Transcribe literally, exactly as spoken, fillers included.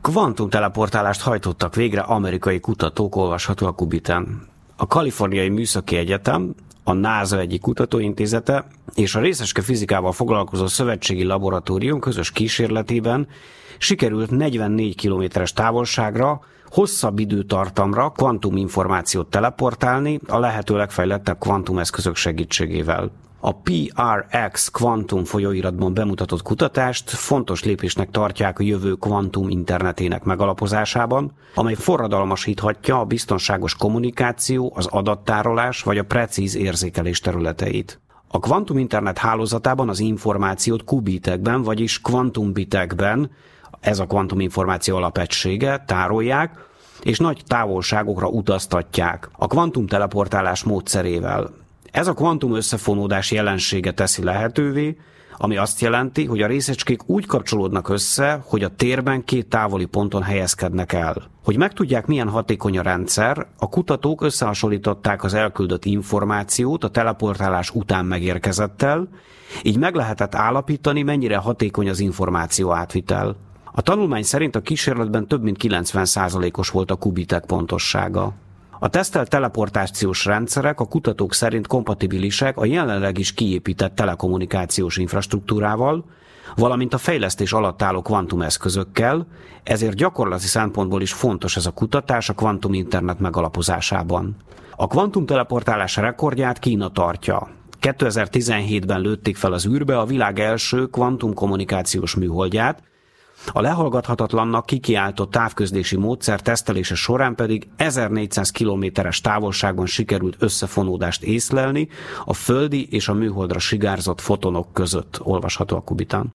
Kvantumteleportálást hajtottak végre amerikai kutatók, olvasható a Kubiten. A Kaliforniai Műszaki Egyetem, a NASA egyik kutatóintézete és a részecske fizikával foglalkozó szövetségi laboratórium közös kísérletében sikerült negyvennégy kilométeres távolságra, hosszabb időtartamra kvantuminformációt teleportálni a lehető legfejlettebb kvantumeszközök segítségével. A pé er iksz kvantum folyóiratban bemutatott kutatást fontos lépésnek tartják a jövő kvantum internetének megalapozásában, amely forradalmasíthatja a biztonságos kommunikáció, az adattárolás vagy a precíz érzékelés területeit. A kvantum internet hálózatában az információt kubitekben, vagyis kvantumbitekben, ez a kvantuminformáció alapegysége, tárolják, és nagy távolságokra utaztatják a kvantumteleportálás módszerével. Ez a kvantum összefonódás jelensége teszi lehetővé, ami azt jelenti, hogy a részecskék úgy kapcsolódnak össze, hogy a térben két távoli ponton helyezkednek el. Hogy megtudják, milyen hatékony a rendszer, a kutatók összehasonlították az elküldött információt a teleportálás után megérkezettel, így meg lehetett állapítani, mennyire hatékony az információ átvitel. A tanulmány szerint a kísérletben több mint kilencven százalékos volt a kubitek pontossága. A tesztelt teleportációs rendszerek a kutatók szerint kompatibilisek a jelenleg is kiépített telekommunikációs infrastruktúrával, valamint a fejlesztés alatt álló kvantumeszközökkel, ezért gyakorlati szempontból is fontos ez a kutatás a kvantum internet megalapozásában. A kvantumteleportálás rekordját Kína tartja. kétezer-tizenhétben lőtték fel az űrbe a világ első kvantumkommunikációs műholdját, a lehallgathatatlannak kikiáltott távközlési módszer tesztelése során pedig ezernégyszáz kilométeres távolságban sikerült összefonódást észlelni a földi és a műholdra sugárzott fotonok között, olvasható a Kubitán.